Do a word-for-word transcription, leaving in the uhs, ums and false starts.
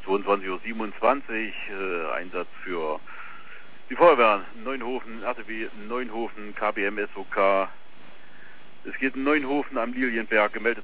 zweiundzwanzig Uhr siebenundzwanzig, äh, Einsatz für die Feuerwehr Neunhofen, R T W Neunhofen, K B M S O K. Es geht in Neunhofen am Lilienberg, gemeldet